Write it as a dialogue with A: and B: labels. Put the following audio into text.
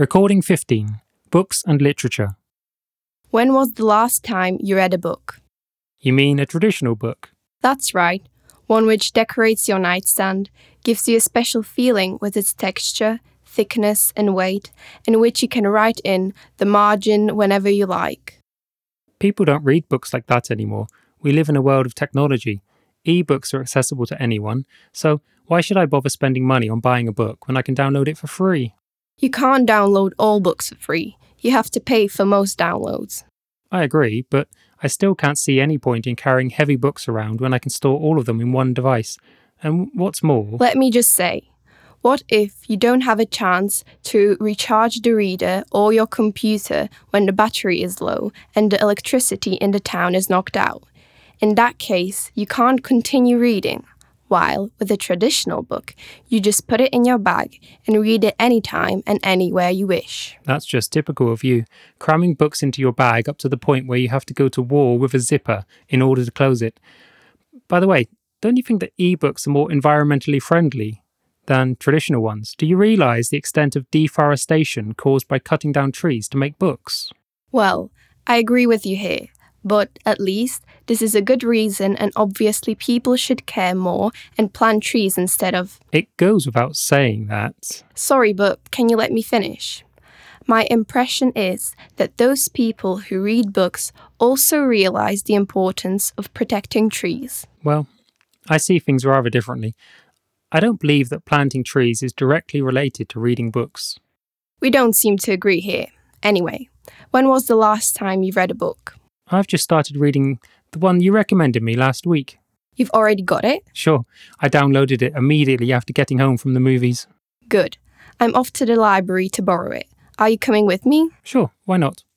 A: Recording 15. Books and Literature.
B: When was the last time you read a book?
A: You mean a traditional book?
B: That's right, one which decorates your nightstand, gives you a special feeling with its texture, thickness and weight, and which you can write in the margin whenever you like.
A: People don't read books like that anymore. We live in a world of technology. E-books are accessible to anyone, so why should I bother spending money on buying a book when I can download it for free?
B: You can't download all books for free. You have to pay for most downloads.
A: I agree, but I still can't see any point in carrying heavy books around when I can store all of them in one device. And what's more...
B: Let me just say, what if you don't have a chance to recharge the reader or your computer when the battery is low and the electricity in the town is knocked out? In that case, you can't continue reading. While, with a traditional book, you just put it in your bag and read it anytime and anywhere you wish.
A: That's just typical of you, cramming books into your bag up to the point where you have to go to war with a zipper in order to close it. By the way, don't you think that e-books are more environmentally friendly than traditional ones? Do you realise the extent of deforestation caused by cutting down trees to make books?
B: Well, I agree with you here. But at least this is a good reason, and obviously people should care more and plant trees instead of...
A: It goes without saying that.
B: Sorry, but can you let me finish? My impression is that those people who read books also realise the importance of protecting trees.
A: Well, I see things rather differently. I don't believe that planting trees is directly related to reading books.
B: We don't seem to agree here. Anyway, when was the last time you read a book?
A: I've just started reading the one you recommended me last week.
B: You've already got it?
A: Sure, I downloaded it immediately after getting home from the movies.
B: Good. I'm off to the library to borrow it. Are you coming with me?
A: Sure, why not?